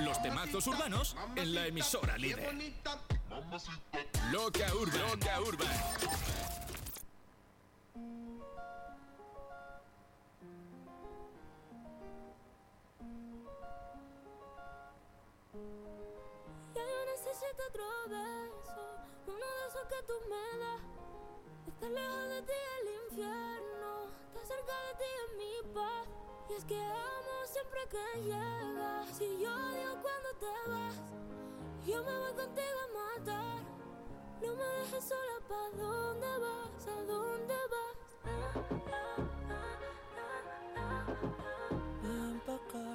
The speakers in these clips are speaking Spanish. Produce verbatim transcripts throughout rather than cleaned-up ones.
Los temazos urbanos en la emisora líder. Loca Urban. Loca Urban. Ya yo necesito otro beso, uno de esos que tú me das. Estar lejos de ti es el infierno, estar cerca de ti es mi paz. Y es que amo siempre que llegas. Si yo odio cuando te vas, yo me voy contigo a matar. No me dejes sola, ¿pa' dónde vas? ¿A dónde vas? Ven pa' acá.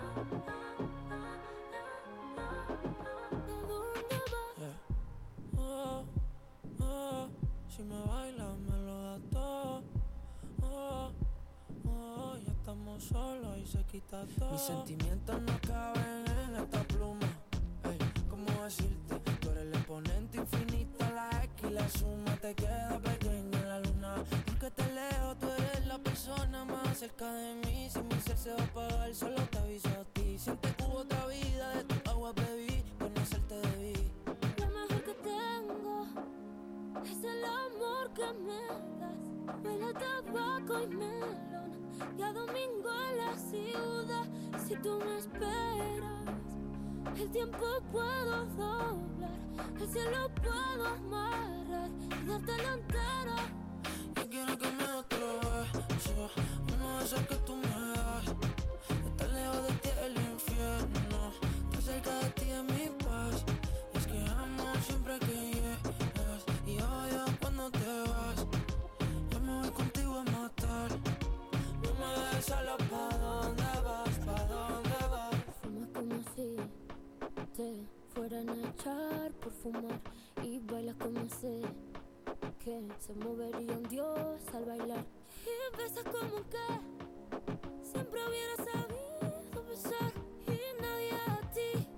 ¿A dónde vas? Yeah. Oh, oh, si me bailas me lo das todo. Oh, oh, ya estamos solos y se quita todo. Mis sentimientos no caben en esta pluma. Hey, ¿cómo decirte? Tú eres el exponente infinito, la X y la suma te queda pequeña en la luna. Porque te leo, tú eres la persona más cerca de mí. Si mi ser se va a apagar, solo te aviso a ti. Siente que hubo otra vida, de tu agua bebí, conocerte debí. Lo mejor que tengo es el amor que me das. Huele a tabaco y melón, y a domingo en la ciudad. Si tú me esperas, el tiempo puedo doblar, el cielo puedo amarrar y dártelo entero. Yo quiero que me des otro beso, uno de esos que tú me das. Estar lejos de ti es el infierno, estar cerca de ti es mi paz. Y es que amo siempre que llegas y odio cuando te vas. Yo me voy contigo a matar. No me dejes sola, ¿pa' dónde vas? ¿Pa' dónde vas? Fumas como si te fueran a echar por fumar, y bailas como sé que se movería un dios al bailar. Y besas como que siempre hubiera sabido besar, y nadie a ti,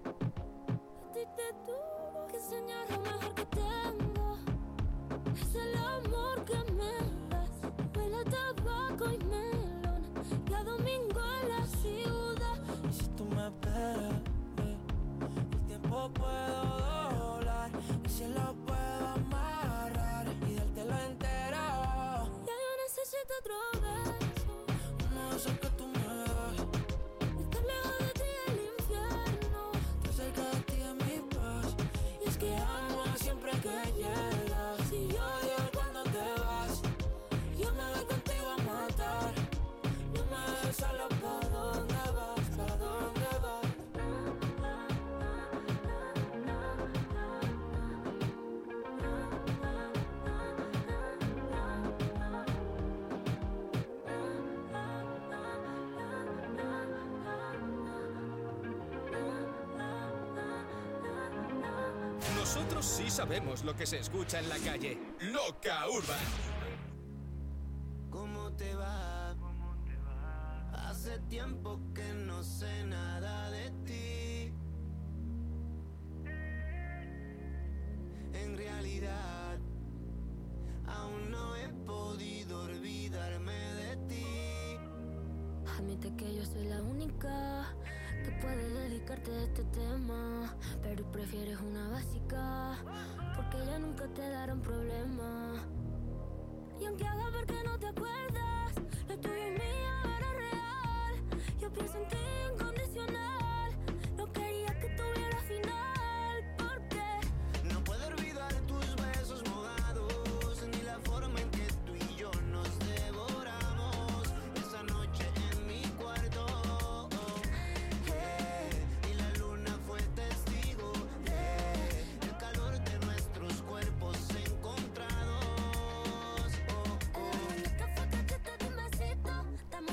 a ti te tuvo que enseñar. Lo mejor que tengo es el amor que me das. Huele a tabaco y melón, y a domingo en la ciudad. Y si tú me esperas, eh, el tiempo puedo doblar, el cielo puedo amarrar y dártelo entero. Ya yo necesito otro beso, Uno de esos que tú me das. estar lejos de ti es el infierno, Estar cerca de ti es mi paz. Y es que amo siempre que llegas y odio cuando te vas. Yo me voy contigo a matar. No me dejes solo, ¿pa' dónde vas? ¿Pa' dónde vas? Nosotros sí sabemos lo que se escucha en la calle. Loca Urban. ¿Cómo te va? Hace tiempo que no sé nada de ti. En realidad, aún no he podido olvidarme de ti. Admite que yo soy la única que puede dedicarte a este tema, pero prefieres una básica, porque ella nunca te dará un problema. Y aunque haga ver que no te acuerdas, lo tuyo es mío, era real. Yo pienso en ti incondicional, no quería que tuviera final, porque No puedo olvidar tus besos mojados, ni la forma en que tú y yo nos devoramos esa noche en mi cuarto. Eh, y la luna fue testigo de el calor de nuestros cuerpos encontrados. Oh, oh. la única fue que te di un besito.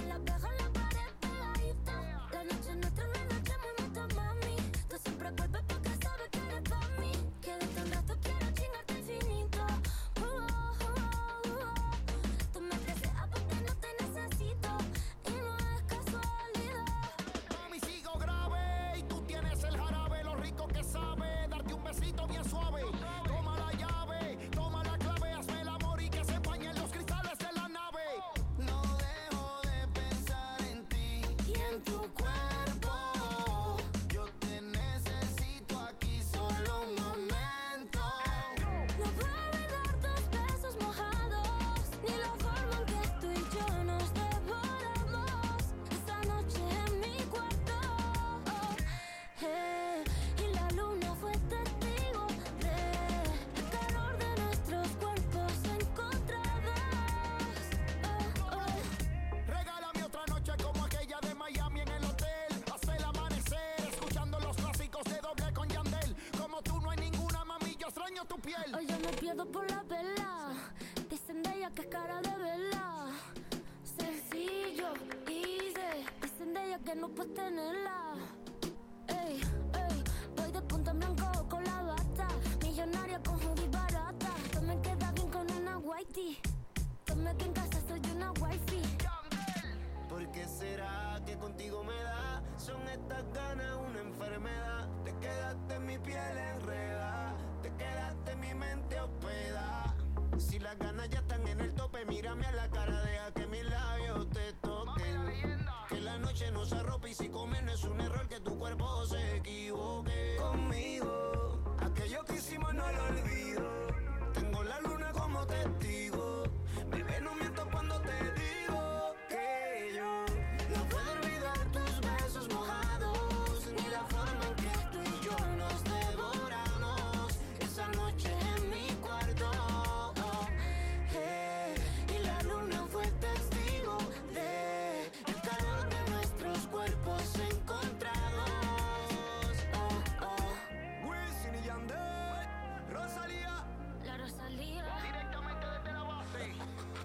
no puedes tenerla. Ey, ey, voy de punta en blanco con la bata. Millonaria con hoodie barata. Tú me quedas bien con una whitey. Dime que en casa soy una wifi. ¿Por qué será que contigo me da? Son estas ganas una enfermedad. Te quedaste en mi piel enredada. Te quedaste en mi mente hospedada. Si las ganas ya están en el tope, mírame a la cara, deja que mis labios te toquen. Que la noche nos arrope y si comer no es un error, que tu cuerpo se equivoque. Conmigo, aquello que hicimos no lo olvido. Tengo la luna como testigo. Bebé, no miento cuando te digo que yo no puedo olvidar tus besos mojados, ni la forma en que tú y yo nos devoramos esa noche en mi cuarto. Oh, hey, y la luna fue testigo de el calor de nuestros cuerpos encontrados. Oh, oh. Wisin y Yandel, Rosalía, La Rosalía. directamente desde la base.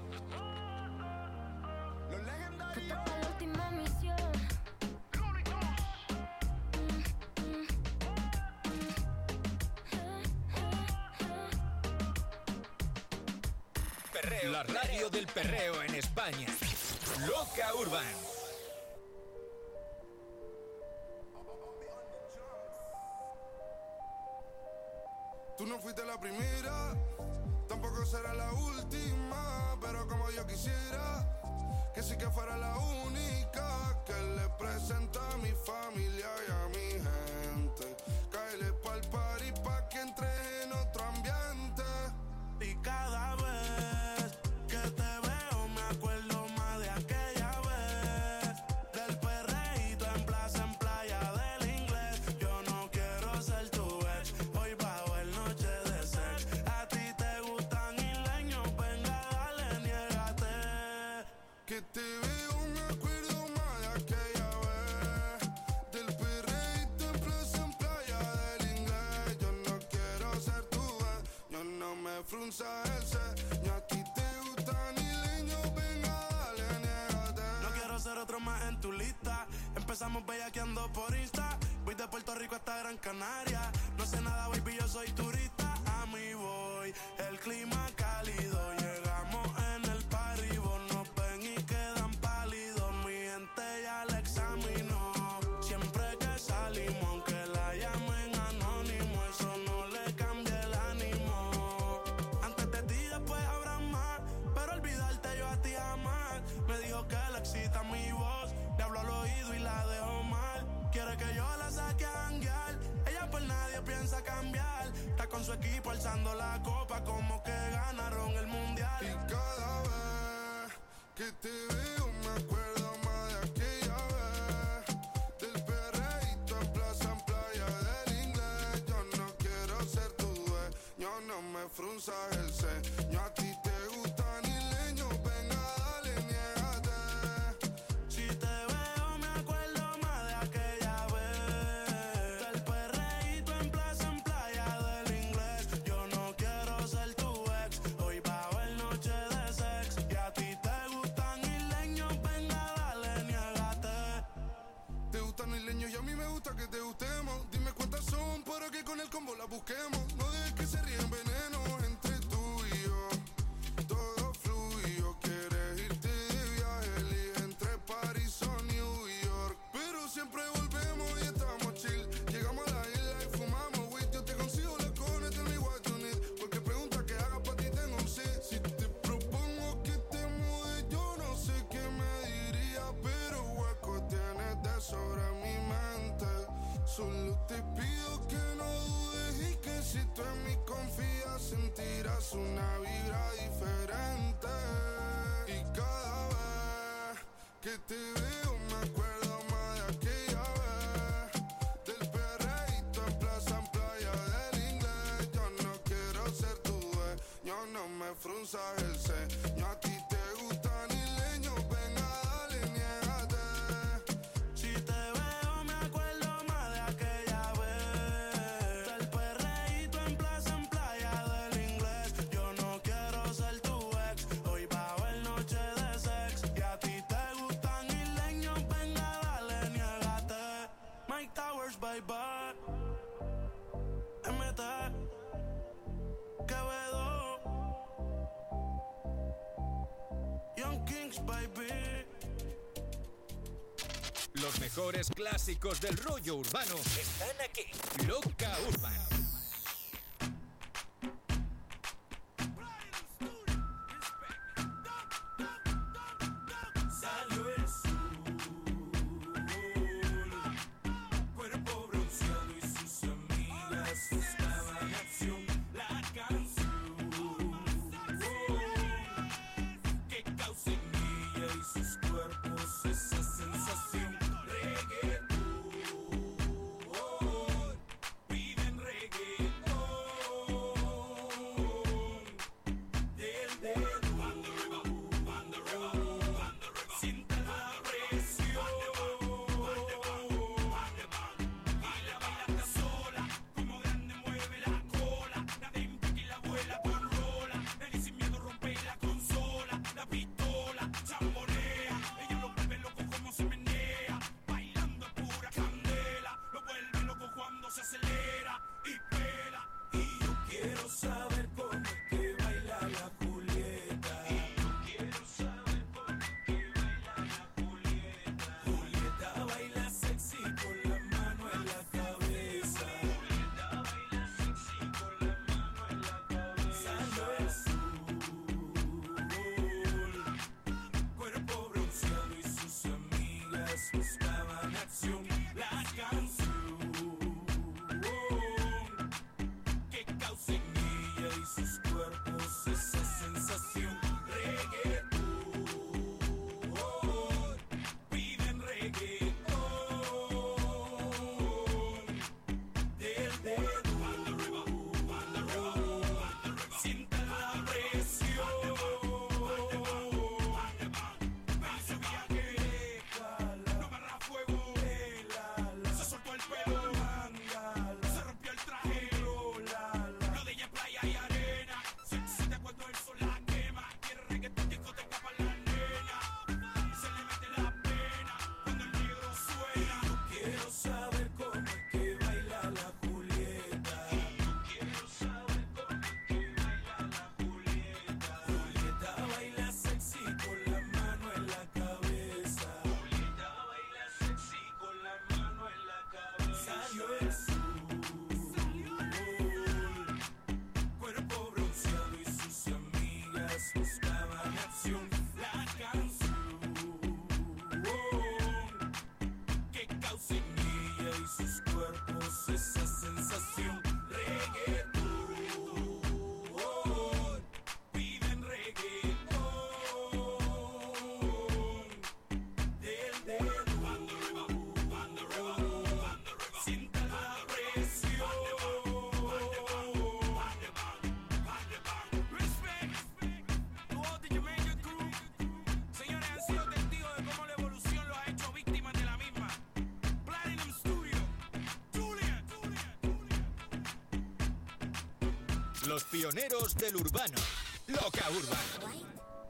Los legendarios. Esta fue la última misión. Perreo, la radio del perreo en España. Loca Urban. Tú no fuiste la primera, tampoco será la última, pero como yo quisiera que sí que fuera la única que le presenta a mi familia y a mi gente. Cáele pa'l party pa' que entre en otro ambiente. Y cada vez que te veo me acuerdo más de aquella vez. Del perreíto en plaza, en playa del inglés. Yo no quiero ser tu ex, hoy bajo el noche de sex. A ti te gustan isleños, venga dale, niégate. Que te veo, me acuerdo más de aquella vez. Del perreíto en plaza, en playa del inglés. Yo no quiero ser tu ex, yo no me frunza el ceño. A ti te gustan isleños, venga dale, niégate. No quiero ser otro más en tu lista. Empezamos bellaqueando por Insta. Voy de Puerto Rico hasta Gran Canaria. No sé nada, baby, yo soy turista. A mí voy, el clima cálido. Llegamos en el party, vos nos ven y quedan pálidos. Mi gente ya la examinó. Siempre que salimos, aunque la llamen anónimo, eso no le cambia el ánimo. Antes de ti, después habrá más, pero olvidarte yo a ti jamás. Me dijo que le excita mi voz, le hablo al oído y la dejo mal. Quiere que yo la saque a janguear, ella por nadie piensa cambiar. Está con su equipo alzando la copa como que ganaron el mundial. Y cada vez que te veo me acuerdo más de aquella vez. Del perreíto en plaza, en playa del inglés. Yo no quiero ser tu dueño, no me frunzas el ceño. A ti te gustan isleños, venga dale, niégate. Si te veo me acuerdo más de aquella vez. Del perreíto en plaza, en playa del inglés. Yo no quiero ser tu ex, hoy bajo el noche de sex. Y a ti te gustan isleños, venga dale, niégate. Te gustan isleños y a mí me gusta que te gustemos. Dime cuántas son para que con el combo la busquemos. No dejes que se ríen veneno entre tú y yo. Todo fluyo, quieres irte de viaje, elige entre París o New York. Pero siempre volvemos y estamos chill. Llegamos a la isla y fumamos weed. Yo te consigo la cone, tell me what you need. Porque pregunta que haga pa' ti tengo un sí. Si te propongo que te mudes, yo no sé qué me diría, pero hueco tienes de sobra en mi mente. Solo te pido que no dudes y que si tú en mí confías sentirás una vibra diferente. Y cada vez que te veo me acuerdo más de aquella vez. Del perreíto en plaza, en playa del inglés. Yo no quiero ser tu dueño, no me frunzas el ceño. A ti te gustan isleños, venga dale, niégate. Si te veo me acuerdo más de aquella vez. Del perreíto en plaza, en playa del inglés. Yo no quiero ser tu ex, hoy bajo el noche de sex. Y a ti te gustan isleños, venga dale, niégate. Los mejores clásicos del rollo urbano están aquí. Loca Urban. Los pioneros del urbano. Loca Urban.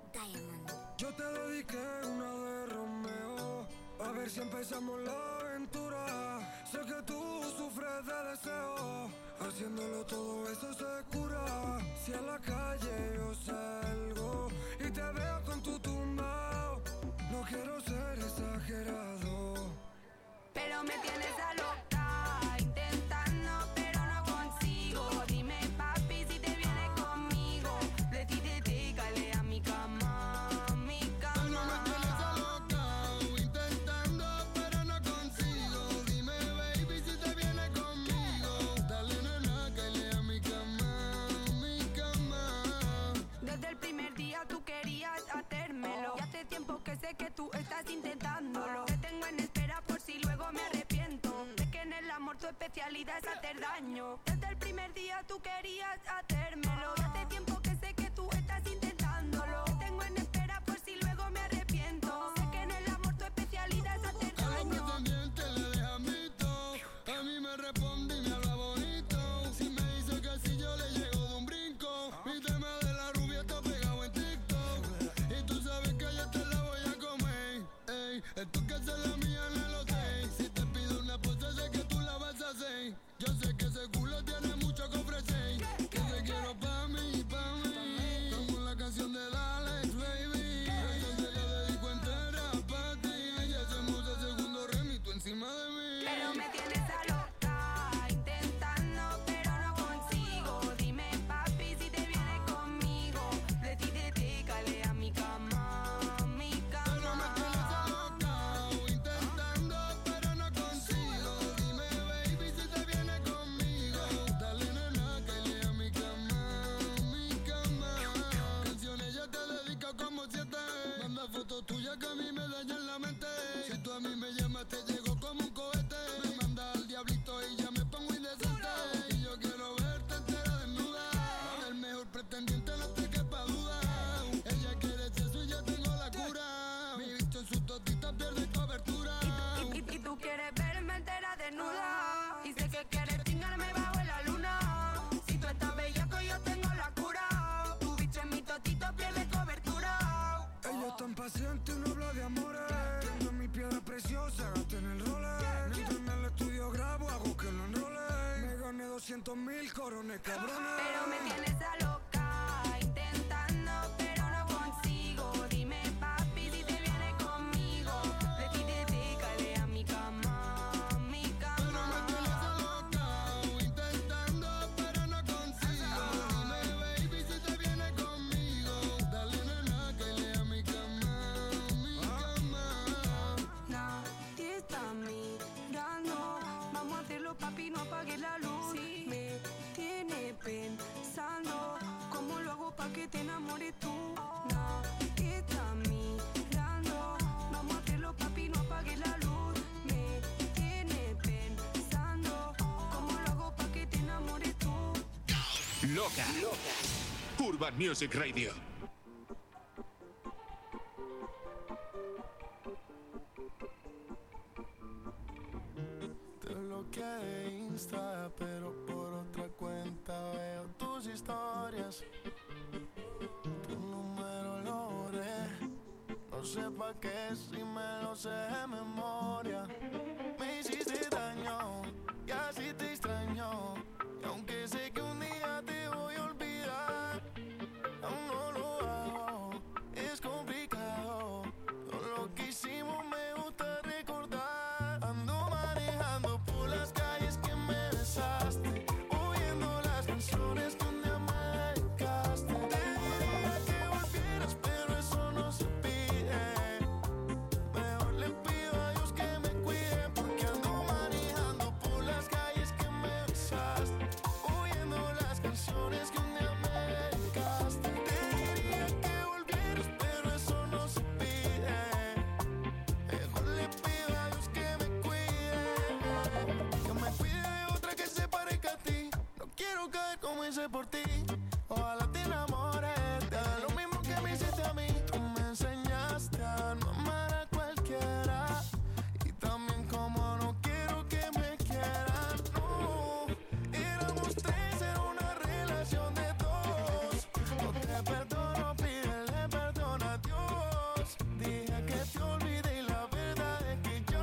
Yo te dediqué una de Romeo, a ver si empezamos la aventura. Sé que tú sufres de deseo, haciéndolo todo eso se cura. Si a la calle yo salgo y te veo con tu tumbao, no quiero ser exagerado, pero me tienes a loca, intentando pero no consigo. Dime papi si te vienes conmigo, de ti te tégale a mi cama, mi cama. No me tienes a loca, intentando pero no consigo. Dime baby si te vienes conmigo, dale nena que lea mi cama, mi cama. Desde el primer día tú querías hacérmelo, y hace tiempo que sé que tú estás intentándolo. Te tengo en espera por si luego me arrepiento, de que en el amor tu especialidad es hacer daño. Desde el primer día tú querías hacérmelo, y hace tiempo que sé que tú estás intentándolo. Te tengo en espera por si luego me arrepiento, sé que en el amor tu especialidad es hacer daño. A lo que te miente le deja mito, a mí me responde y me habla bonito. Si me dice que si yo le llego de un brinco, mi tema de la rubia está pegado en TikTok, y tú sabes que yo te la voy a comer. Ey, es tú que haces la mía en el hotel. Si te pido una pose sé que tú la vas a hacer. Yo sé que ese culo tiene mucho que ofrecer, que te quiero pa' mí, pa' encima te llegó como un cohete. Me manda al diablito y ya me pongo indecente. Y yo quiero verte entera desnuda. El mejor pretendiente no te quepa duda. Ella quiere sexo y yo tengo la cura. Mi bicho en su totita pierde cobertura. Y, y, y tú quieres verme entera desnuda. Y sé que quieres chingarme bajo la luna. Si tú estás bellaco yo tengo la cura. Tu bicho en mi totito pierde cobertura. Ella es tan paciente y no habla de amores. Tengo mi piedra preciosa, gasté en el Rolex. Mientras en el estudio grabo, hago que lo enrole. Me gané doscientos mil corones, cabrones. Pero me tienes a loca, intentando, pero no consigo. Dime, papi, si te vienes conmigo. Vete y dedícale a mi cama, a mi cama. Pero me tienes alocao, intentando, pero no consigo. Dime, baby, si te vienes conmigo. Dale, nena, que lea mi cama, mi cama. Nadie está mirando. Vamos a hacerlo, papi, no apagues la luz. Me tiene pensando cómo lo hago pa' que te enamores tú. Nadie está mirando. Vamos a hacerlo, papi, no apagues la luz. Me tiene pensando cómo lo hago pa' que te enamores tú. Loca. Loca. Urban Music Radio. Te bloqueé de Insta, pero por otra cuenta veo tus historias. Tu número lo borré. No sé pa' qué si me lo sé de memoria. Me hiciste daño y así te extraño. Y aunque sé que un día te voy a olvidar, aún no lo hago, es complicado. Todo lo que hicimos me gusta recordar. Ando manejando por las calles que me besaste, oyendo las canciones que un día me dedicaste. Te diría que volvieras, pero eso no se pide. Mejor le pido a Dios que me cuide, porque ando manejando por las calles que me besaste, oyendo las canciones que un día me dedicaste. Te diría que volvieras, pero eso no se pide. Mejor le pido a Dios que me cuide, que me cuide de otra que se parezca a ti. No quiero caer como hice por ti. Ojalá te enamores, te haga lo mismo que me hiciste a mí. Tú me enseñaste a no amar a cualquiera, y también como no quiero que me quieran. No, éramos tres, era una relación de dos. No te perdono, pídele perdón a Dios. Dije que te olvidé y la verdad es que yo,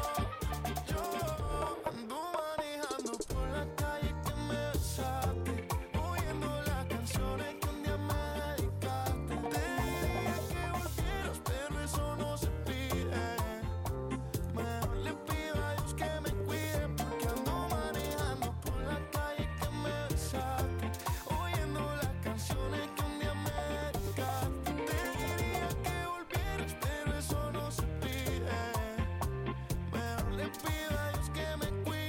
yo ando manejando por la calle que me besaste, oyendo las canciones que un día me dedicaste. Te diría que volvieras, pero eso no se pide. Mejor le pido a Dios que me cuide, porque ando manejando por la calle que me besaste, oyendo las canciones que un día me dedicaste. Te diría que volvieras, pero eso no se pide. Mejor le pido a Dios que me cuide.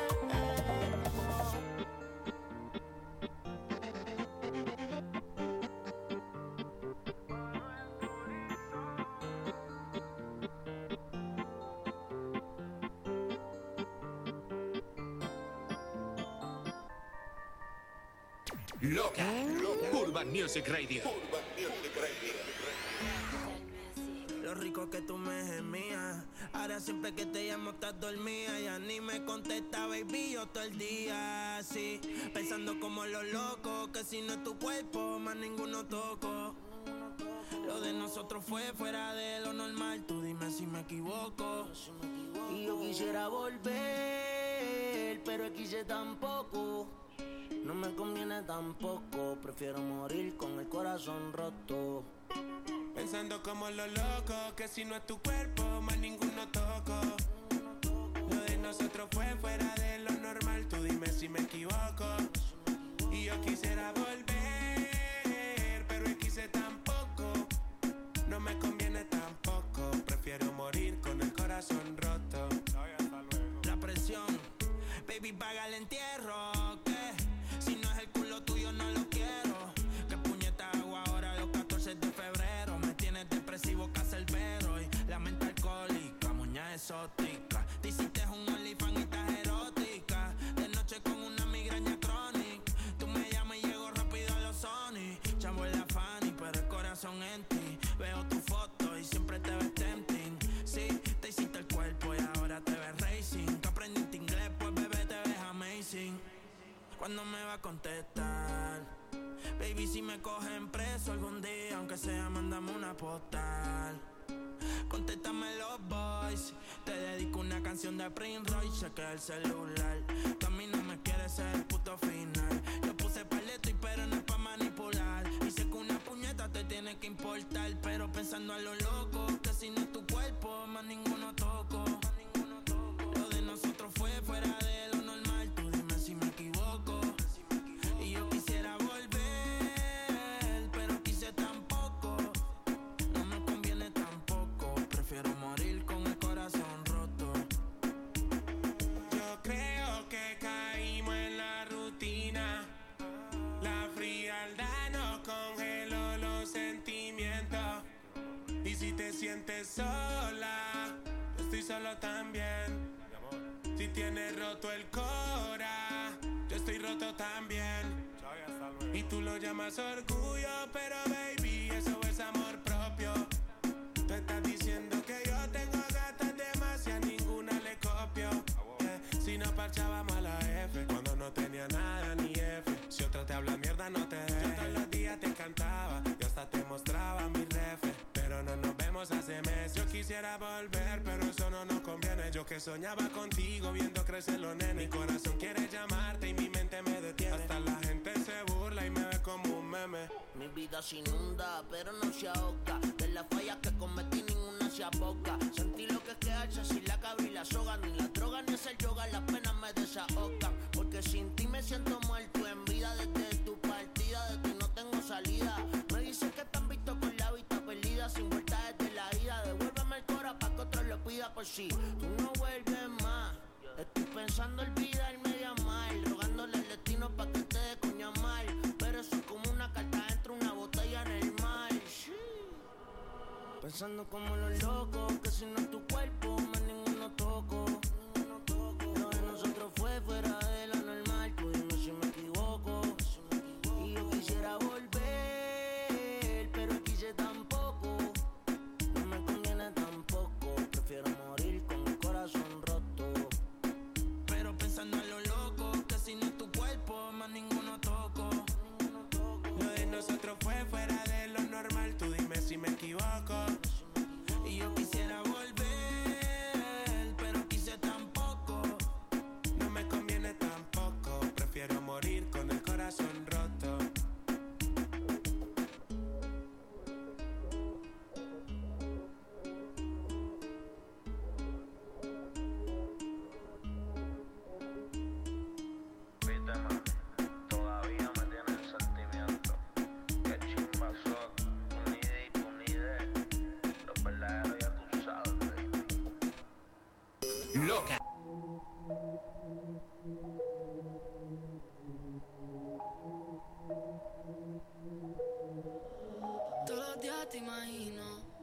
Loca. Urban Music Radio. Lo rico que tú me gemías. Ahora siempre que te llamo estás dormida. Ya ni me contesta, baby, yo todo el día así, pensando como los locos, que si no es tu cuerpo, más ninguno toco. Lo de nosotros fue fuera de lo normal. Tú dime si me equivoco. Y yo quisiera volver, pero quise tampoco. No me conviene tampoco. Prefiero morir con el corazón roto. Pensando como los locos, que si no es tu cuerpo, más ninguno toco. Lo de nosotros fue fuera de lo normal. Tú dime si me equivoco. Y yo quisiera volver, pero quise tampoco. No me conviene tampoco. Prefiero morir con el corazón roto. La presión, baby, paga el entierro. ¿Qué? Si no es el culo tuyo, no lo quiero. ¿Qué puñeta hago ahora los catorce de febrero? Me tienes depresivo, cancerbero y la mente alcohólica, muñeca exótica. Te hiciste un OnlyFans y estás erótica. De noche con una migraña crónica. Tú me llamas y llego rápido a los Sony. Chavo en la Fanny, pero el corazón en ti. Veo tu foto y siempre te ves tempting. Sí, te hiciste el cuerpo y ahora te ves racing. Que aprendiste inglés, pues bebé te ves amazing. ¿Cuándo me va a contestar? Baby, si me cogen preso algún día, aunque sea, mándame una postal. Contéstame los boys. Te dedico una canción de Prince Royce, chequea el celular. Tú a mí no me quieres ser el puto final. Yo puse paleto y pero no es pa' manipular. Y sé que una puñeta te tiene que importar, pero pensando a lo loco, que si no es tu cuerpo, más ninguno toco. Lo de nosotros fue fuera de lo normal. Tú dime si me equivoco. Y yo quisiera volver, pero quise tampoco. No me conviene tampoco. Prefiero morir con el corazón roto. Yo creo que caímos en la rutina. La frialdad nos congeló los sentimientos. Y si te sientes sola, yo estoy solo también. Si tienes roto el cora, yo estoy roto también. Y tú lo llamas orgullo, pero baby, eso es amor propio. Tú estás diciendo que yo tengo gatas demasiadas, ninguna le copio. Yeah. Si no parchábamos a la F, cuando no tenía nada ni F. Si otra te habla mierda, no te dejes. Yo todos los días te cantaba y hasta te mostraba mi refe. Pero no nos vemos hace meses. Yo quisiera volver, pero eso no nos conviene. Yo que soñaba contigo, viendo crecer los nenes. Mi corazón quiere llamarte y mi mente me detiene. Hasta la gente se burla y me ve como un meme. Mi vida se inunda, pero no se ahoga. De las fallas que cometí, ninguna se aboca. Sentí lo que es quedarse sin la cabra y la soga. Ni la droga ni hacer yoga, las penas me desahogan. Porque sin ti me siento muerto en vida. Desde tu partida, de ti no tengo salida. Me dicen que te han visto con la vista perdida. Sin vuelta desde la ida. Devuélveme el cora pa' que otro lo pida por si tú no vuelves más. Estoy pensando olvidarme de amar. Rogándole al destino pa' que te dé coña mal. Pero eso es como una carta dentro de una botella en el mar. Pensando como los locos, que si no es tu cuerpo, más ninguno toco. Lo de nosotros fue fuera de lo normal. Tú dime si me equivoco. Y yo quisiera volver, pero quise tampoco. No me conviene tampoco. Prefiero morir con el corazón roto. Pero pensando a lo loco, que si no es tu cuerpo, más ninguno toco. Lo de nosotros fue fuera de lo normal. Tú dime si me equivoco. Y yo quisiera volver, pero quise tampoco. No me conviene tampoco. Prefiero morir con el corazón roto. Viste, mami, todavía me tiene el sentimiento. Que chimba son, un idea y un idea. Los verdaderos ya tú sabes, baby. Loca. Todos los días te imagino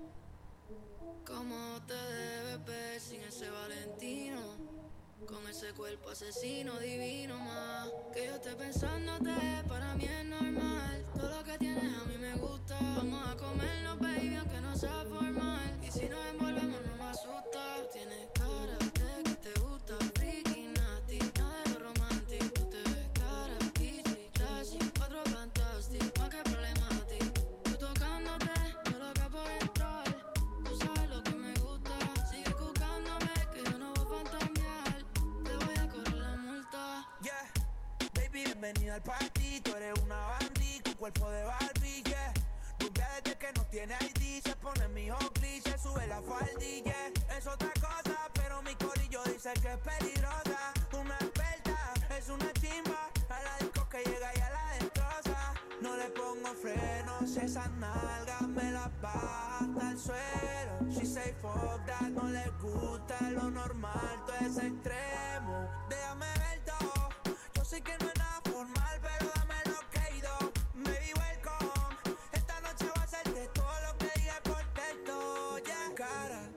cómo te debes ver sin ese Valentino, con ese cuerpo asesino divino más. Que yo esté pensándote, para mí es normal. Todo lo que tienes a mí me gusta. Vamos a comernos, baby, aunque no sea formal. Y si nos envolvemos no me asusta. Tú tienes cara de que te gusta, freaky, nasty, nada de lo romántico. Tú te ves cara, easy, classy, otro fantástico, más que problemático. Tú tocándote, yo loca por entrar. Tú sabes lo que me gusta. Sigue buscándome, que yo no voy a fantamear. Te voy a correr la multa. Yeah, baby, bienvenida al party. Tú eres una bandí con cuerpo de Barbie, yeah. Rubia desde que no tiene I D. Se pone mi Oakley, se sube la faldilla. Es otra cosa, pero mi corillo dice que es peligrosa. Una experta, es una chimba. A la disco que llega y a la destroza. No le pongo frenos, esas nalgas me las baja hasta el suelo. She say fuck that, no le gusta lo normal, todo es extremo. Déjame ver todo, yo sé que no es nada formal, pero dame lo que he ido. Baby, welcome, esta noche va a ser de todo lo que diga por texto. Ya, yeah. Cara de que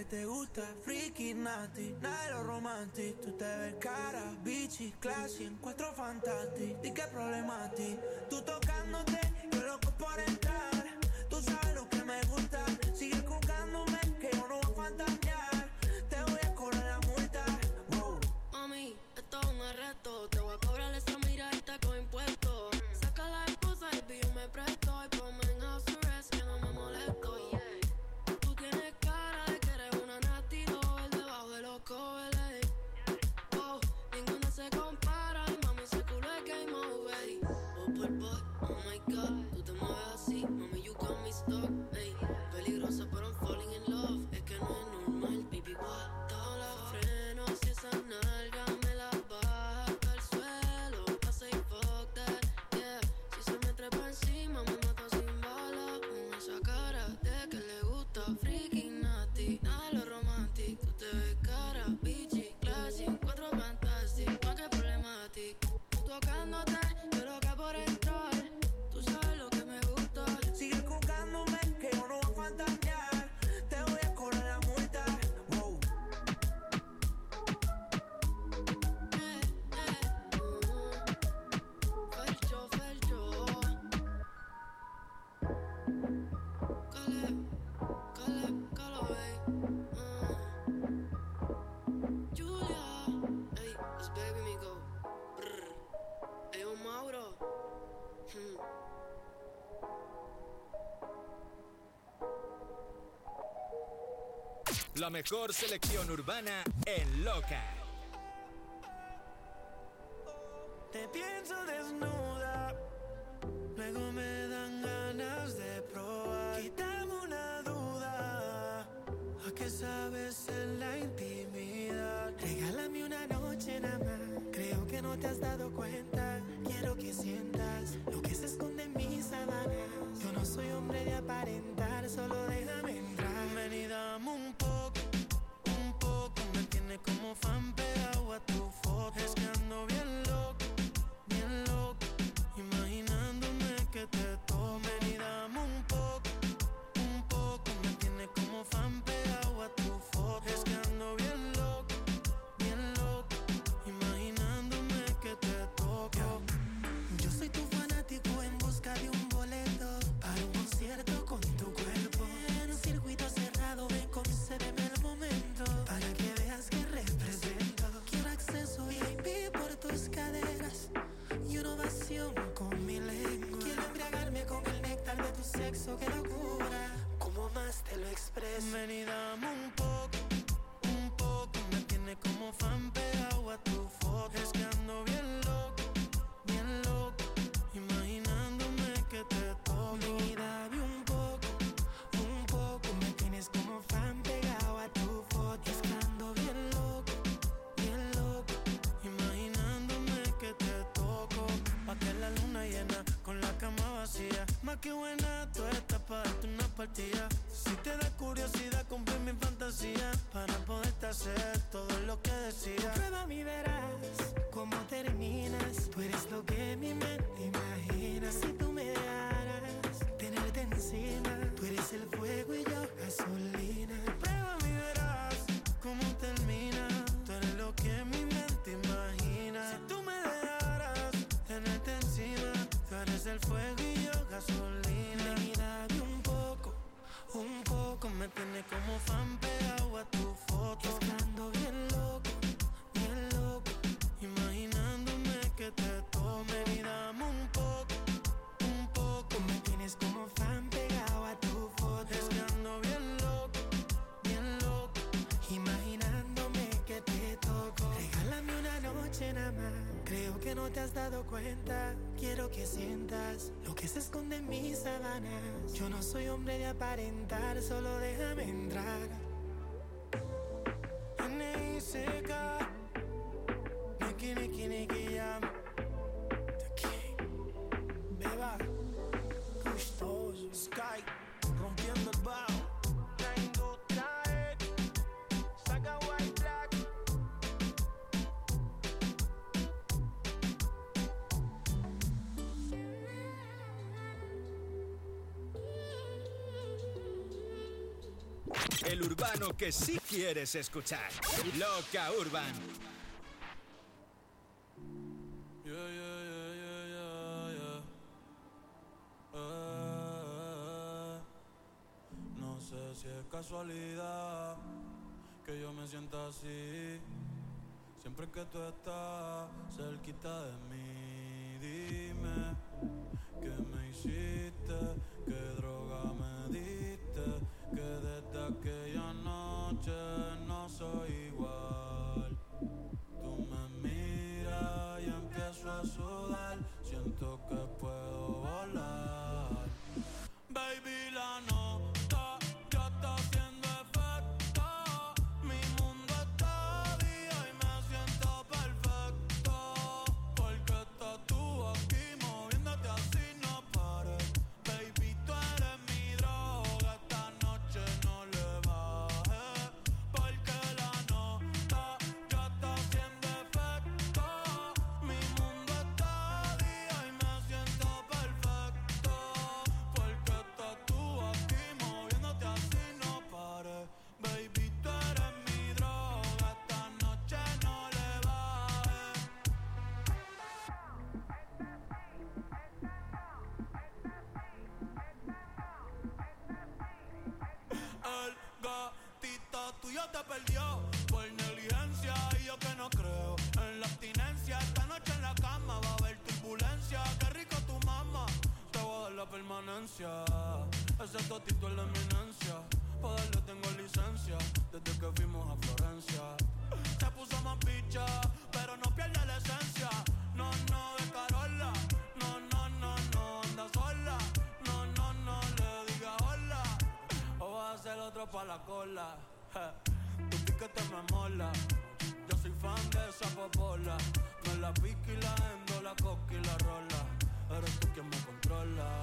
te gusta, freaky, nasty, nada de lo romantic. Tú te ves cara, bichi, classy, en cuatro fantastic. ¿Y qué problema a ti? Tú tocándote, yo loco por entrar. Tú sabes lo que me gusta, sigue jugándome, que yo no voy a fantasear. Te voy a cobrar la multa, wow. Mami, esto es un arresto, te voy a cobrar esa miradita con impuestos. Saca la esposa y yo me presto. Y ponme en house arrest, que no me molesto. Tú tienes cara de que eres una nasty doll, debajo de los covers. Oh, ninguna se compara, y mami, ese culo es game over. Oh, por boy, oh my god, tú te mueves así, mami, you got me stuck. Ey, peligrosa, pero I'm falling in love. Es que no es normal, baby, what? Todos los frenos y esa nalga me la baja hasta el suelo. I say fuck that, yeah. Si se me trepa encima, me mata sin bala. Con esa cara de que le gusta, freaky, nasty, nada de lo romantic. Tú te ves cara, bitchy, classy, cuatro fantastic, más que problematic. Tú tocándote, yo loca por entrar. Tú sabes lo que me gusta. Sigue jugándome, que yo no voy a fantasear. Te voy a cobrar la multa, wow. Eh, eh, uh, Fercho, Fercho. Cale, cale, calo, ey. Uh. Julia, ey, it's baby me go. Brr. Ey, un Mauro. Hmm. La mejor selección urbana en Loca. Te pienso desnuda, luego me dan ganas de probar. Quítame una duda, ¿a qué sabes en la intimidad? Regálame una noche nada más, creo que no te has dado cuenta. Quiero que sientas lo que se esconde en mis sábanas. Yo no soy hombre de aparentar, solo déjame entrar. Ven y dame un poco, un poco. Me tiene como fan pegado a tu foto. Es que ando bien loco, bien loco, imaginándome que te tomen. Y dame un poco, un poco. Me tiene como fan pegado a tu foto. Es que ando bien loco, bien loco, imaginándome que te toco. Yo soy tu fanático en busca de un boleto para un concierto con tu cuerpo. En un circuito cerrado, ven, concédeme el momento para que veas que represento. Quiero acceso V I P por tus caderas y una ovación con mi lengua. Quiero embriagarme con el néctar de tu sexo, qué locura, ¿cómo más te lo expreso? Ven y dame un poco, un poco. Me tiene como fan pegado a tu foto. Es que ando bien loco, bien loco, imaginándome que te toco. Ven y dame un poco, un poco. Me tienes como fan pegado a tu foto. Es que ando bien loco, bien loco, imaginándome que te toco. Pa' que la luna llena con la cama vacía. Más que buena, tú estás para darte una partida. Si te da curiosidad, cumple mi fantasía para poderte hacer todo lo que decía. Prueba y verás cómo terminas. Tú eres lo que mi mente imagina. Si tú me dejaras tenerte encima, tú eres el fuego y yo gasolina. Prueba y verás cómo termina. Tú eres lo que mi mente imagina. Si tú me dejaras tenerte encima, tú eres el fuego y yo gasolina. Ven y dame un poco, un poco. Me tiene como fan pegado a tu foto. Es que ando bien loco, bien loco, imaginándome que te tome. Y dame un poco, un poco. Me tienes como fan pegado a tu foto. Es que ando bien loco, bien loco, imaginándome que te toco. Regálame una noche nada más, creo que no te has dado cuenta. Quiero que sientas lo que se esconde en mis sábanas. Yo no soy hombre de aparentar, solo déjame entrar. N I C K, Niki, Niki, Niki, Jam, The King, Beba, Gustoso, Sky, rompiendo el bajo. Tango Tae, Saga White Black. El urbano que sí quieres escuchar. Loca Urban. Yeah, yeah, yeah, yeah, yeah, yeah. Eh, no sé si es casualidad que yo me sienta así. Siempre que tú estás cerquita de mí, dime qué me hiciste, qué droga me diste, que desde aquella noche no soy igual. Tú me miras y empiezo a sudar, siento que puedo volar. Baby, la nota ya está haciendo efecto, mi mundo está día y me siento perfecto, porque estás tú aquí moviéndote así no pares. Baby, tú eres mi droga, esta noche no le bajes, porque la nota ya está haciendo efecto, mi mundo está día y me siento perfecto, porque estás tú aquí moviéndote así no pares. Baby, tú eres mi droga, esta noche no le bajes. El gatito tuyo te perdió por negligencia y yo que no creo en la abstinencia. Esta noche en la cama va a haber turbulencia. Qué rico tu mamá, te voy a dar la permanencia. Ese totito es la eminencia, pa' darle tengo licencia desde que fuimos a Florencia. Se puso más picha, pero no pierde la esencia. No, no, de Carola. No, no, no, no, anda sola. No, no, no, le diga hola. O vas a ser otro pa' la cola. Je, tu piquete me mola. Yo soy fan de esa popola. No la pique y la endo, la coca y la rola. Eres tú quien me controla.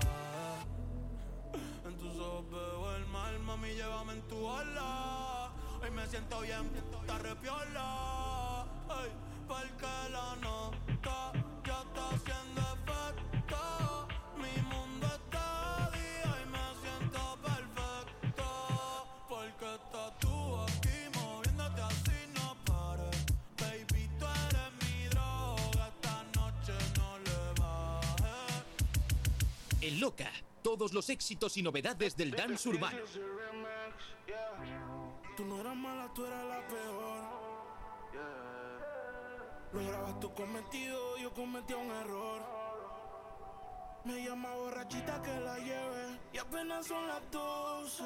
En tus ojos veo el mal, mami, llévame en tu ola. Hoy me siento bien, te arrepiola. Ay, porque la nota ya está haciendo efecto. Mi mundo está día y me siento perfecto, porque estás tú aquí moviéndote así no pares. Baby, tú eres mi droga, esta noche no le bajes. En Loca, todos los éxitos y novedades del dance urbano. Tú no eras mala, tú eras la peor. Lograbas tu cometido, yo cometí un error. Me llama borrachita que la lleve y apenas son las doce.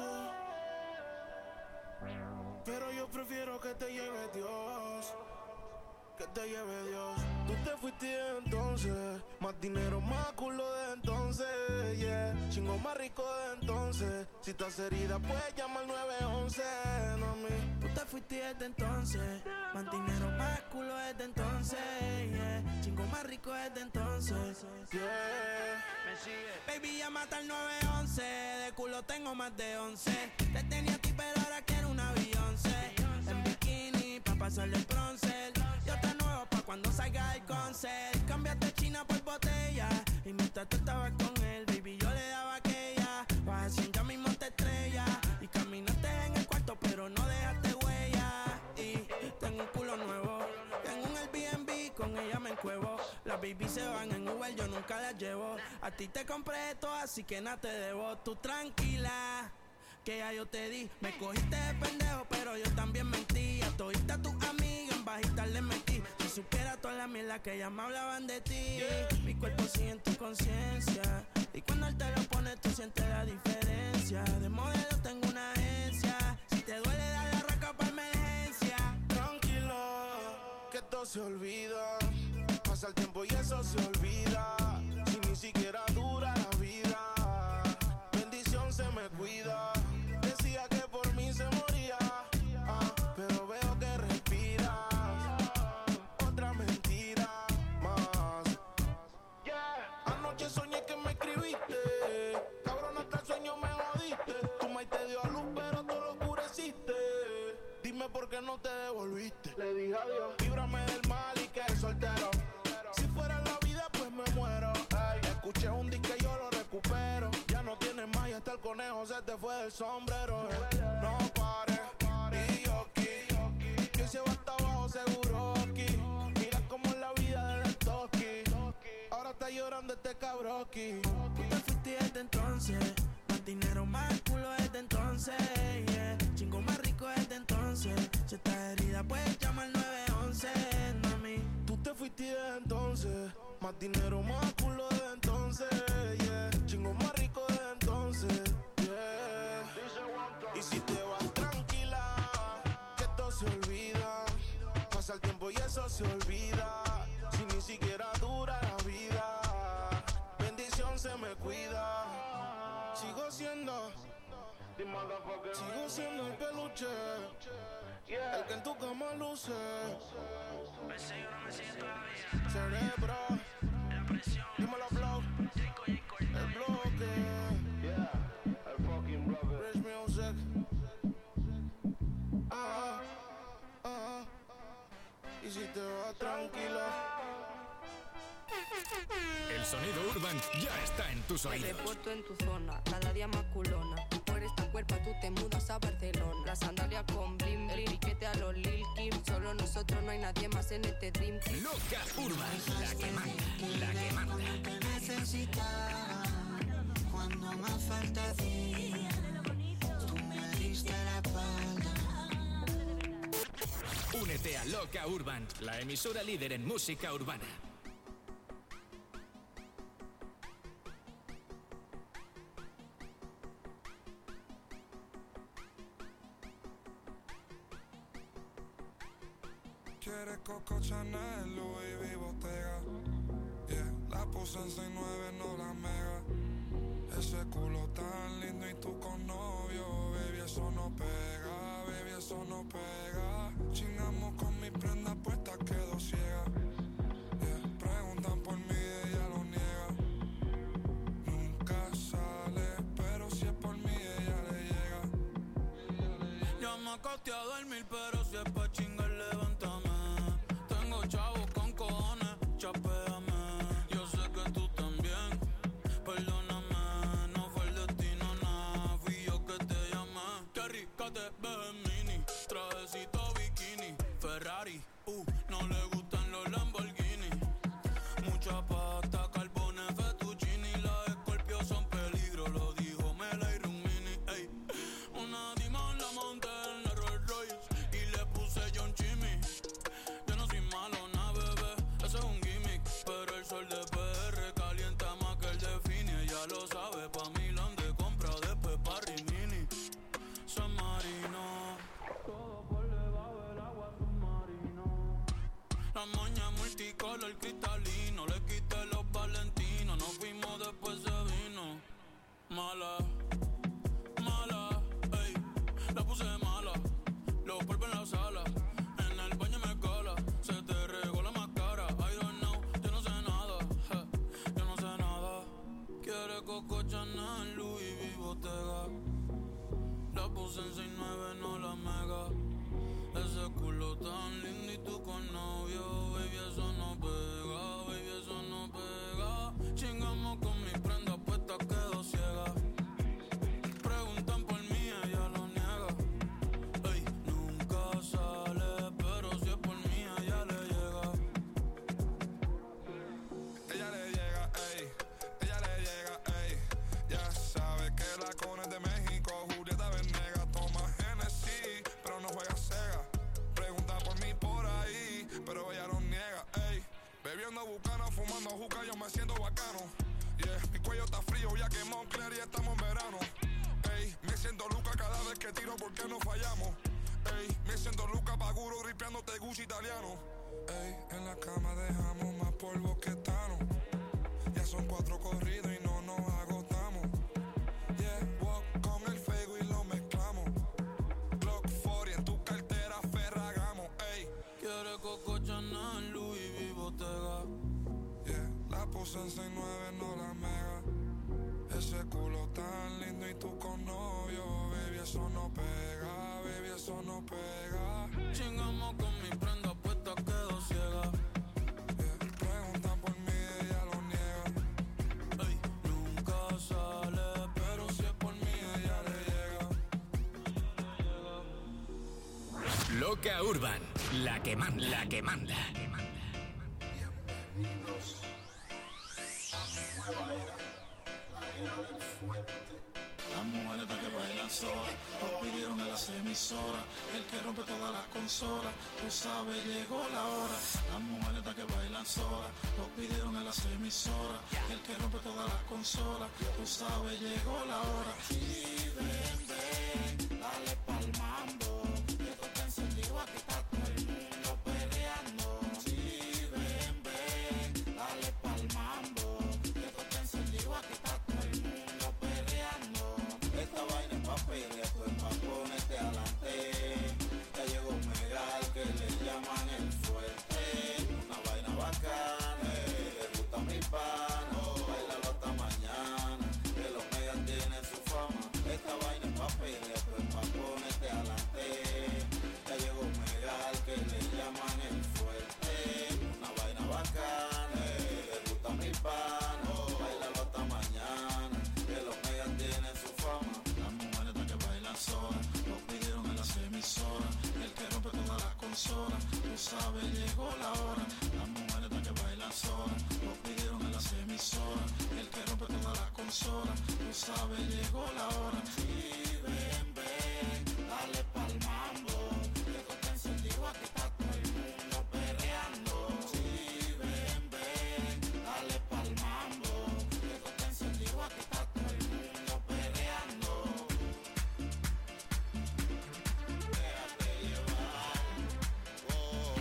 Pero yo prefiero que te lleve Dios, que te lleve Dios. Tú te fuiste entonces, más dinero, más culo de entonces, yeah. Chingo más rico de entonces. Si estás herida, puedes llamar nueve once, no mí. Tú te fuiste desde entonces, más dinero, más culo desde entonces, yeah. Chingo más rico desde entonces, yeah. Me sigue. Baby, llama hasta el nueve once, de culo tengo más de once. Te tenía a ti, pero ahora quiero una Beyoncé. En bikini, pa' pasarle el bronce. Yo te nuevo pa' cuando salga el concert. Cambiaste China por botella y mientras tú estabas con él, baby, yo le daba aquella. Vas haciendo ya mismo te estrella y caminaste en el cuarto, pero no dejaste huella. Y tengo un culo nuevo, tengo un Airbnb, con ella me encuevo. Las baby se van en Uber, yo nunca las llevo. A ti te compré todo, así que nada te debo. Tú tranquila, que ya yo te di. Me cogiste de pendejo, pero yo también mentí. A todita tus amigas en bajita les metí. Si supiera toda la mierda que ellas me hablaban de ti, yeah. Mi cuerpo sigue en tu conciencia y cuando él te lo pone tú sientes la diferencia. De modelo tengo una agencia, si te duele dar la raca pa' emergencia. Tranquila, que todo se olvida. Pasa el tiempo y eso se olvida. Si ni siquiera dura la vida, bendición se me cuida. Decía que por mí se moría, ah, pero veo que respiras. Otra mentira más, yeah. Anoche soñé que me escribiste, cabrón, hasta el sueño me jodiste. Tu maíz te dio a luz, pero tú lo oscureciste. Dime por qué no te devolviste. Le dije adiós, líbrame del mal y que soltero. Si fuera la vida, pues me muero. Ay, escuché un disco y yo lo recupero. Ya no tienes más y hasta el conejo se te fue del sombrero. Eh. No para llorando este cabroqui. Tú te fuiste desde entonces, más dinero, más culo desde entonces, yeah. Chingo más rico desde entonces. Si estás herida puedes llamar al nueve once, mami. Tú te fuiste desde entonces, más dinero, más culo desde entonces, yeah. Chingo más rico desde entonces, yeah. Y si te vas tranquila, que todo se olvida. Pasa el tiempo y eso se olvida. Si ni siquiera dura la vida, bendición se me cuida. Sigo siendo, sigo siendo el peluche, el que en tu cama luce. Cerebro, dímelo flow, el bloque, el fucking brother. Rich music. Ah, ah. Y si te vas tranquila. El sonido urban ya está en tus Me oídos. reporto en tu zona, cada día más culona. Por esta cuerpa tú te mudas a Barcelona. La sandalia con blim, el piquete a los Lil Kim. Solo nosotros, no hay nadie más en este dream team. Loca Urban, la que manda, la que manda. Te necesitaba cuando más falta hacía. Tú me diste la espalda. Únete a Loca Urban, la emisora líder en música urbana. Quieres Coco Chanel, Louis V, Bottega. Yeah, la puse en seis nueve, no la mega. Ese culo tan lindo y tú con novio. Baby, eso no pega, baby, eso no pega. Chingamos con mi prenda puesta, quedo ciega. Yeah, preguntan por mí, ella lo niega. Nunca sale, pero si es por mí, ella le llega. Ya me acosté a dormir, pero si es pa' chingar, levántame. Tengo chavos con cojones, chapéame. Yo sé que tú también, perdóname. No fue el destino, nada, fui yo que te llamé. Qué rica te ves en mini, trajecito bikini. Ferrari, uh, no le gustan los Lamborghini. Mucha pasta, carbones, fettuccini. Las Scorpio son peligro, lo dijo Mela y Rumini, ey. Una Dimon la monté en la Rolls Royce y le puse John Chimmy. Yo no soy malo, na bebé, ese es un gimmick. Pero el sol de P R calienta más que el de Fini. Ella lo sabe, pa' Milán de compra, después pa' Rimini. San Marino, todo por debajo del agua submarino. La moña multicolor cristalino, le quité los valentinos. Nos fuimos, después se vino. Mala, mala, ey, la puse mala. Los polvos en la sala, en el baño me cala. Se te regó la máscara, I don't know, yo no sé nada, je, yo no sé nada. Quiere Coco Chanel, Louis V, Bottega. La puse en seis nueve, no la mega. Ese culo tan lindo y tú con novio. Baby, eso no pega, baby, eso no pega. Chingamos con mis prendas puestas, quedo ciega. Preguntan por mí, ella lo niega. Ey, nunca sale, pero si es por mí, ella le llega. Ella le llega, ey, ella le llega, ey. Ya sabe que la cona es de México. Julieta Venegas toma Genesis, pero no juega Sega. Pregunta por mí por ahí, pero ella lo niega, ey. Bebiendo bucana, fumando juca, yo me siento bacano. Yeah, mi cuello está frío, ya que Moncler y estamos en verano. Ey, me siento Luca cada vez que tiro porque no fallamos. Ey, me siento Luca Paguro ripiándote Gucci italiano. Ey, en la cama dejamos más polvo que Thanos. Ya son cuatro corridos y no nos agotamos. Yeah, walk con el fuego y lo mezclamos. Glock cuarenta en tu cartera, Ferragamo, ey. Quiere Coco Chanel, Louis V, Bottega. Yeah, la puse en seis nueve, no la mega. Ese culo tan lindo y tú con novio. Baby, eso no pega, baby, eso no pega. Chingamos con mis prendas puestas, quedo ciega. Yeah, preguntan por mí, ella lo niega. Ey, nunca sale, pero si es por mí, ella le llega. Loca Urban, la que manda, la que manda. Bienvenidos a Las mujeres que bailan solas, lo pidieron en las emisoras. El que rompe todas las consolas, tú sabes, llegó la hora. Las mujeres que bailan solas, lo pidieron en las emisoras. El que rompe todas las consolas, tú sabes, llegó la hora. Y ven, ven, dale pa'l mambo, que esto está encendido, aquí está todo el mundo perreando. Sí, ven, ven, dale pa'l mambo, que esto está encendido, aquí está todo el mundo perreando. Esta vaina es pa' pedir, esto es pa' ponerte adelante. Ya llegó un megal que le llaman el fuerte. Una vaina bacana, le gusta mi pana. Bailalo hasta mañana, que los megas tienen su fama. Esta vaina es pa' pedir, esto es pa' ponerte adelante. Ya llegó un megal que le llaman el fuerte. Una vaina bacana, le gusta mi pana. Bailalo hasta mañana, que los megas tienen su fama. Las mujeres que bailan solas, lo pidieron en las emisoras. El que rompe todas las consolas, tú sabes, llegó la hora. Las mujeres que bailan solas, lo pidieron en las emisoras. El que rompe todas las consolas, tú sabes, llegó la hora. Y ven, ven, dale pa'l mambo, que esto está encendido, aquí está todo el mundo perreando. Sí, ven, ven, dale pa'l mambo, que esto está encendido, aquí está todo el mundo perreando. Déjate llevar, oh,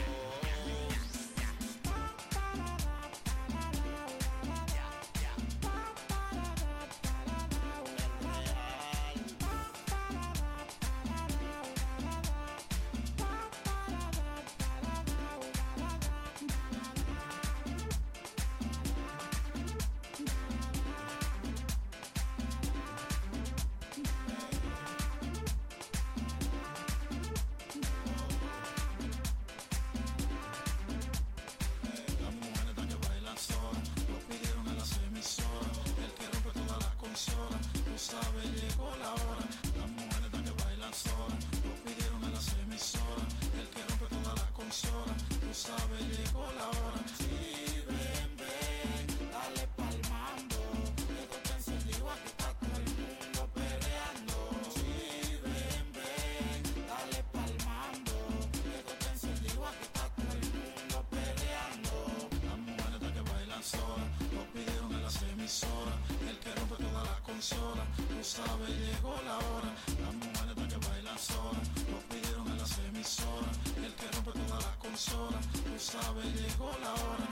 las mujeres que bailan solas, lo pidieron en las emisoras. El que rompe todas las consolas, tú sabes, llegó la hora. Las mujeres que bailan solas, lo pidieron en las emisoras. El que rompe todas las consolas, tú sabes, llegó la hora. Sí, ven, ven, dale pa'l mambo, que esto está encendido, aquí está todo el mundo perreando. Sí, ven, ven, dale pa'l mambo, que esto está encendido, aquí está todo el mundo perreando. Las mujeres que bailan solas, lo pidieron en las emisoras. El que rompe todas las consolas, tú sabes, llegó la hora. Las mujeres que bailan solas, lo pidieron en las emisoras. El que rompe todas las consolas, tú sabes, llegó la hora.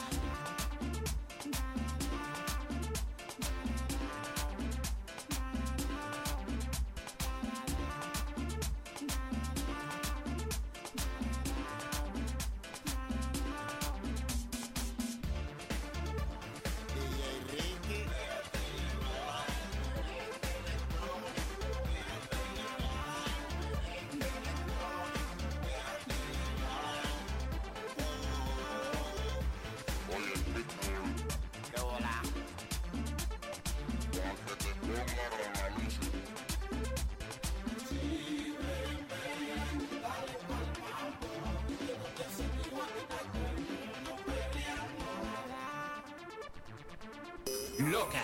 Qué bola. Que te ponga la luz. Loca.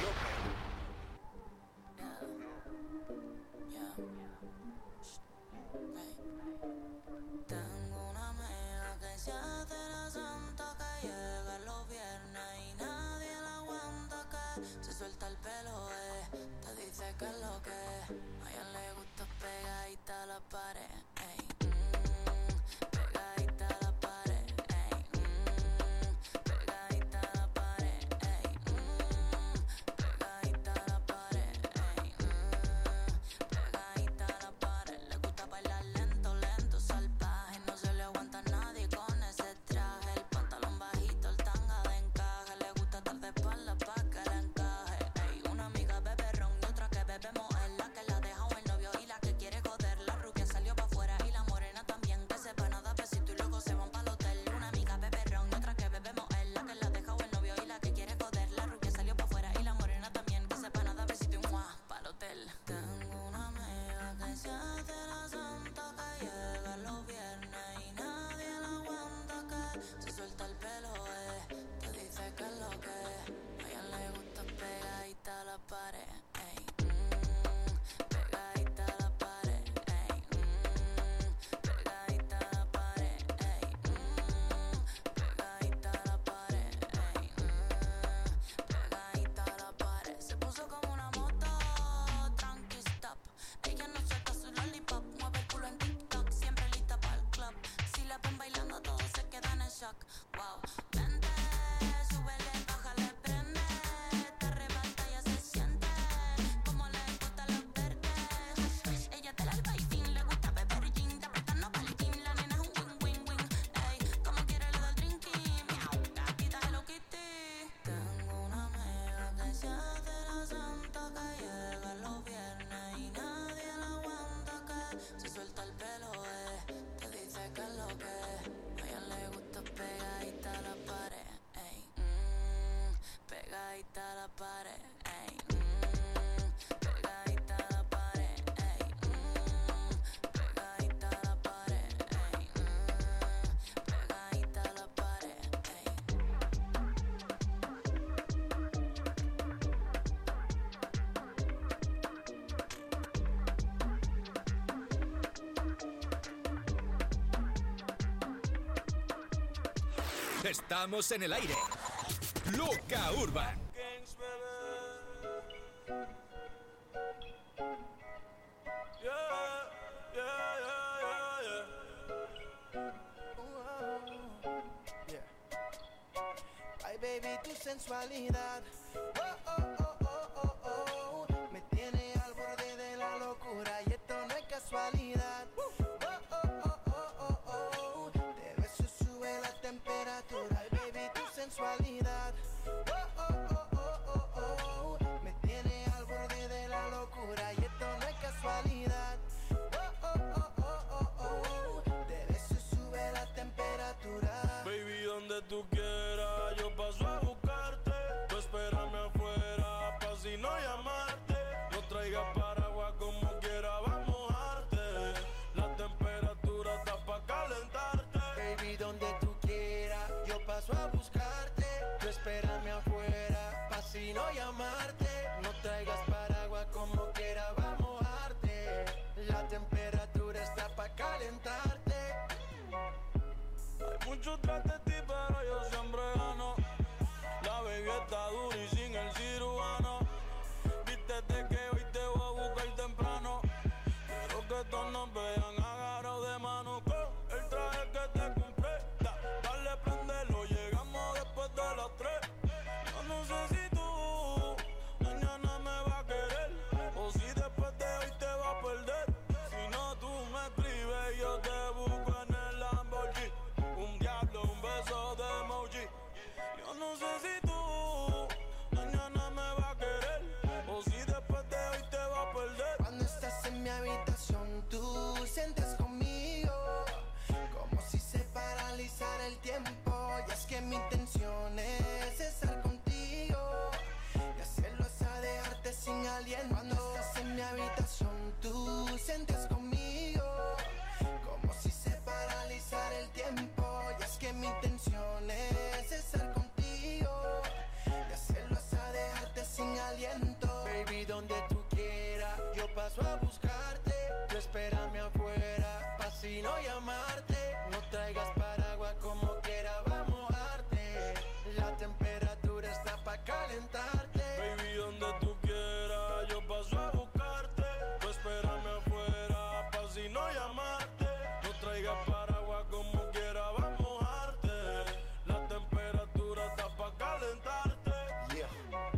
Tengo una amiga que se hace la santa, que llega los viernes y nadie la aguanta, que se suelta el pelo, eh. Te dice que es lo que es. A ella le gusta pegadita a la pared, ey. Mm, pegadita a la pared, ey. Mm, pegadita a la pared, ey. Mm, pegadita a la pared, ey. Mm, pegadita a la pared. Le gusta bailar lento, lento, salvaje. No se le aguanta a nadie con ese traje. El pantalón bajito, el tanga de encaje. Le gusta estar de espalda pa' que le encaje. Ey, una amiga bebe ron y otra que bebe moela, que la deja el novio y la que quiere joder. La rubia salió pa' fuera. la pared, ey, mm, pegadita a la pared, ey, mm, pegadita a la pared, ey, mm, pegadita a la pared, ey. Estamos en el aire. Loca Urban. Ay, baby, tu sensualidad, oh, oh, oh, oh, oh, oh, me tiene al borde de la locura y esto no es casualidad. Oh, oh, oh, oh, oh, oh, de beso sube la temperatura. Ay, baby, tu sensualidad, oh, oh, oh, oh, oh, oh, me tiene al borde de la locura y esto no es casualidad. Oh, oh, oh, oh, oh, oh, de beso sube la temperatura. Baby, donde tú quieras, yo paso a buscarte. Tú espérame afuera, pa' si no llamarte. No traigas paraguas como quiera, va a mojarte. La temperatura está pa' calentarte. Baby, donde tú quieras, yo paso a buscarte. Tú espérame afuera, pa' si no llamarte. No traigas paraguas como quiera, va a mojarte. La temperatura está pa' calentarte. Hay muchos tras de ti, pero yo siempre gano. La baby está dura y sin el cirujano. Vístete que hoy te voy a buscar temprano. Quiero que todos nos vean agarrados de mano. Con el traje que te compré, da, dale, prendelo, llegamos después de las tres. Yo no sé si tú mañana me vas a querer, o si después de hoy te vas a perder. Si no, tú me escribes y yo te busco en el Lamborghini. Un diablo, un beso de emoji. Yo no sé si tú mañana me vas a querer, o si después de hoy te vas a perder. Cuando estás en mi habitación, tú sientes conmigo como si se paralizara el tiempo. Y es que mi intención es estar contigo y hacerlo hasta dejarte sin aliento. Cuando estás en mi habitación, tú sientes conmigo como si se paralizara el tiempo. Y es que mi intención es estar contigo y hacerlo hasta dejarte sin aliento. Baby, donde tú quieras, yo paso a buscarte. Tú espérame afuera, pa' si no llamarte. No traigas paraguas como quiera, va a mojarte. La temperatura está pa' calentarte. Baby, donde tú quieras, yo paso a buscarte. Tú espérame afuera, pa' si no llamarte. No traigas paraguas como quiera, va a mojarte. La temperatura está pa' calentarte. Yeah.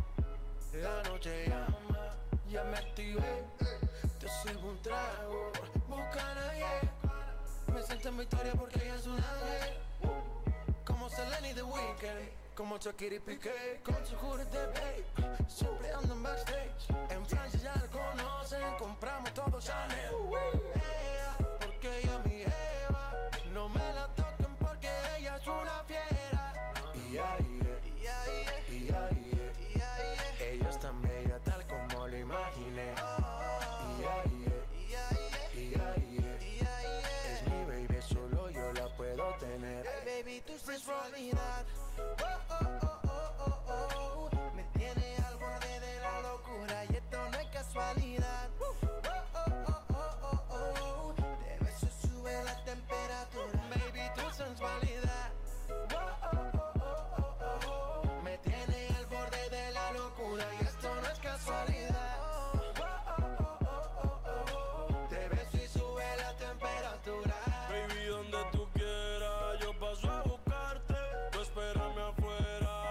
La noche llama, ya me activé. Te sirvo un trago, busca a nadie. Me siento en victoria porque ella es un ángel. Como Selena y The Weeknd, como Shakira y Piqué, con su juguete de babe. Siempre ando en backstage. En Francia ya la conocen, compramos todo Chanel. Yeah, porque ella es mi Eva. No me la toquen porque ella es una fiera. Yeah, yeah, yeah, yeah, yeah, yeah, yeah. Ella es tan bella tal como lo imaginé. Yeah, yeah, yeah, yeah, yeah, yeah. Es mi baby, solo yo la puedo tener. Hey, baby, tu sensualidad, oh, oh, oh, oh, oh, oh, me tiene al borde de la locura y esto no es casualidad. Oh, oh, oh, oh, oh, oh, de beso sube la temperatura. Baby, tu sensualidad, oh, oh, oh, oh, oh, oh, me tiene al borde de la locura y esto no es casualidad. Oh, oh, oh, oh, oh, oh, de beso y sube la temperatura. Baby, donde tú quieras, yo paso a buscarte. Tú espérame afuera,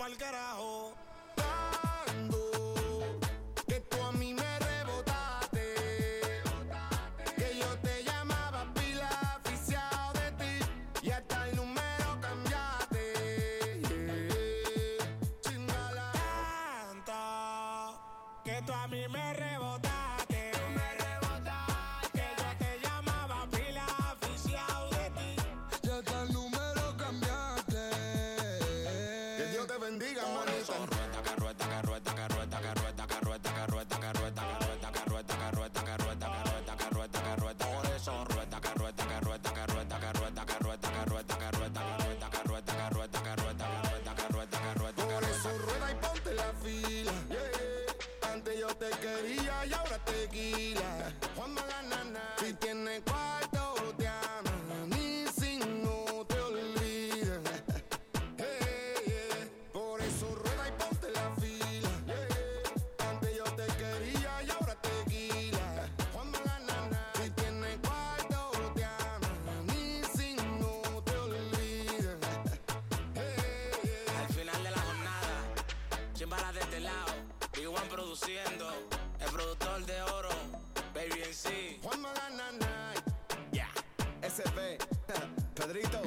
pa'l carajo. Que tú a mí me rebotaste, que yo te llamaba pila aficiado de ti y hasta el número cambiaste. Yeah. Chingala. Tanto que tú a mí me rebotaste, tú me rebotaste, que yo te llamaba pila aficiado de ti y hasta el número cambiaste. Que Dios te bendiga, manita. Rueda, carrueta, carrueta, carrueta, carrueta, carrueta, carrueta, carrueta, carrueta, carrueta, carrueta, carrueta, carrueta, carrueta, carrueta. Por eso rueda, carrueta, carrueta, carrueta, carrueta, carrueta, carrueta, carrueta, carrueta, carrueta, carrueta, carrueta, carrueta, carrueta, carrueta. Por eso rueda y ponte la fila. Yeah. Antes yo te quería y ahora tequila. Juan Maganana. Si tienes cuarto te aman y si no te olvidan. Hey, yeah. Por eso rueda y ponte la fila. Yeah. Antes yo te quería y ahora tequila. Juan Maganana. Si tienes cuarto te aman y si no te olvidan. Hey, yeah. Al final de la jornada, sin balas de este lado, Big One produciendo, el productor de oro, Baby en sí. Juan Maganana. Ya. S P, Pedrito